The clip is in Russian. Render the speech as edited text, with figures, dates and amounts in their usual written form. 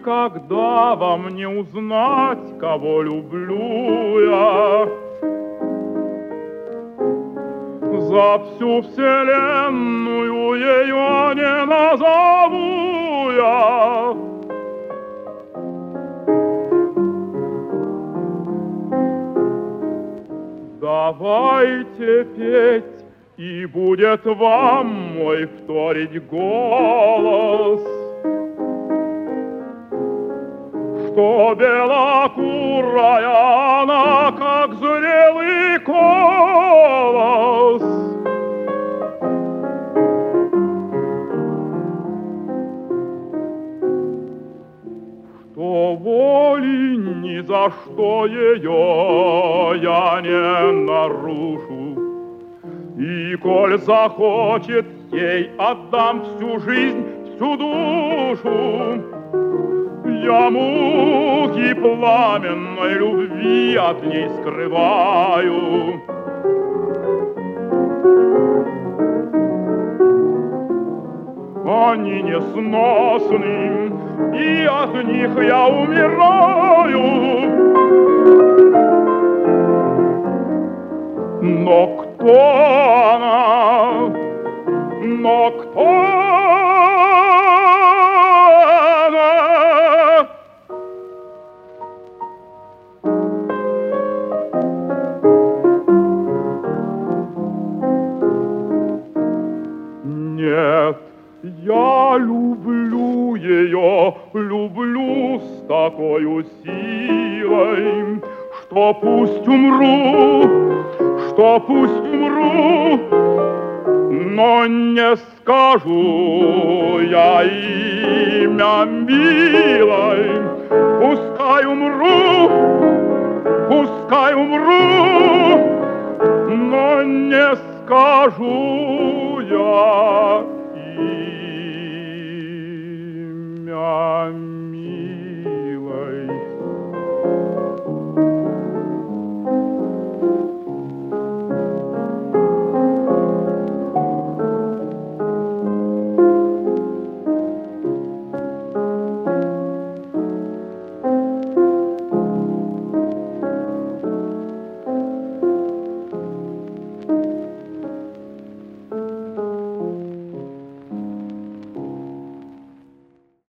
Когда вам не узнать, кого люблю я? За всю вселенную ее не назову я. Давайте петь, и будет вам мой вторить голос, что белокурая она, как зрелый колос. Что воли ни за что ее я не нарушу, и коль захочет, ей отдам всю жизнь, всю душу. Я муки пламенной любви от ней скрываю. Они несносны, и от них я умираю. Но кто она? Но кто она? Нет, я люблю ее, люблю с такой силой, что пусть умру, но не скажу я имя милой. Пускай умру, но не скажу я